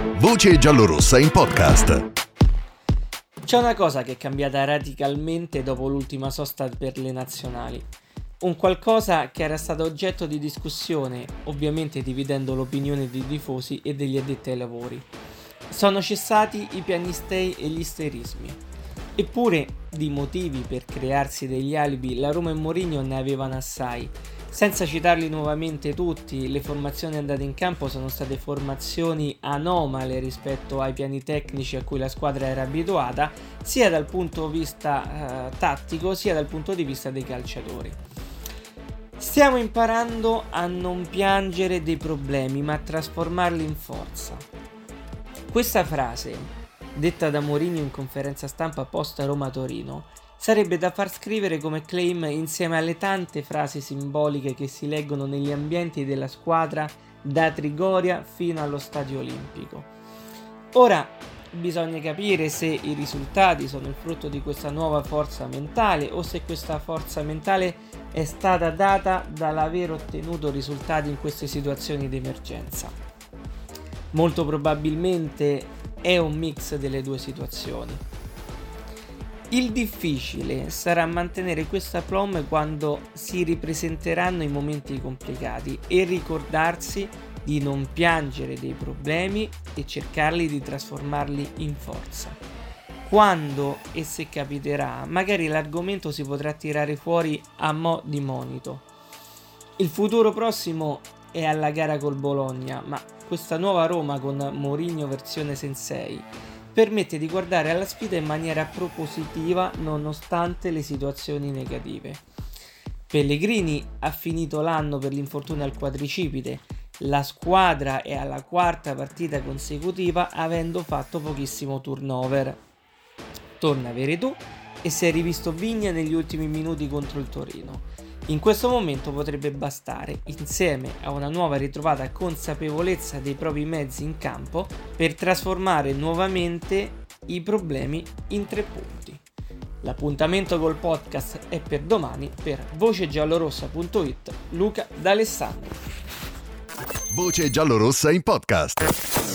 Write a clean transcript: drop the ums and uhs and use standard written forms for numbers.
Voce giallorossa in podcast. C'è una cosa che è cambiata radicalmente dopo l'ultima sosta per le nazionali. Un qualcosa che era stato oggetto di discussione, ovviamente dividendo l'opinione dei tifosi e degli addetti ai lavori. Sono cessati i piagnistei e gli isterismi. Eppure, di motivi per crearsi degli alibi, la Roma e Mourinho ne avevano assai. Senza citarli nuovamente tutti, le formazioni andate in campo sono state formazioni anomale rispetto ai piani tecnici a cui la squadra era abituata, sia dal punto di vista tattico, sia dal punto di vista dei calciatori. Stiamo imparando a non piangere dei problemi, ma a trasformarli in forza. Questa frase, detta da Mourinho in conferenza stampa post Roma-Torino, sarebbe da far scrivere come claim insieme alle tante frasi simboliche che si leggono negli ambienti della squadra da Trigoria fino allo Stadio Olimpico. Ora bisogna capire se i risultati sono il frutto di questa nuova forza mentale o se questa forza mentale è stata data dall'aver ottenuto risultati in queste situazioni di emergenza. Molto probabilmente è un mix delle due situazioni. Il difficile sarà mantenere questa aplomb quando si ripresenteranno i momenti complicati e ricordarsi di non piangere dei problemi e cercarli di trasformarli in forza. Quando e se capiterà, magari l'argomento si potrà tirare fuori a mo' di monito. Il futuro prossimo è alla gara col Bologna, ma questa nuova Roma con Mourinho versione Sensei permette di guardare alla sfida in maniera propositiva nonostante le situazioni negative. Pellegrini ha finito l'anno per l'infortunio al quadricipite, la squadra è alla quarta partita consecutiva avendo fatto pochissimo turnover. Torna Veretù e si è rivisto Vigna negli ultimi minuti contro il Torino. In questo momento potrebbe bastare, insieme a una nuova ritrovata consapevolezza dei propri mezzi in campo, per trasformare nuovamente i problemi in 3 punti. L'appuntamento col podcast è per domani. Per vocegiallorossa.it, Luca D'Alessandro. Voce giallorossa in podcast.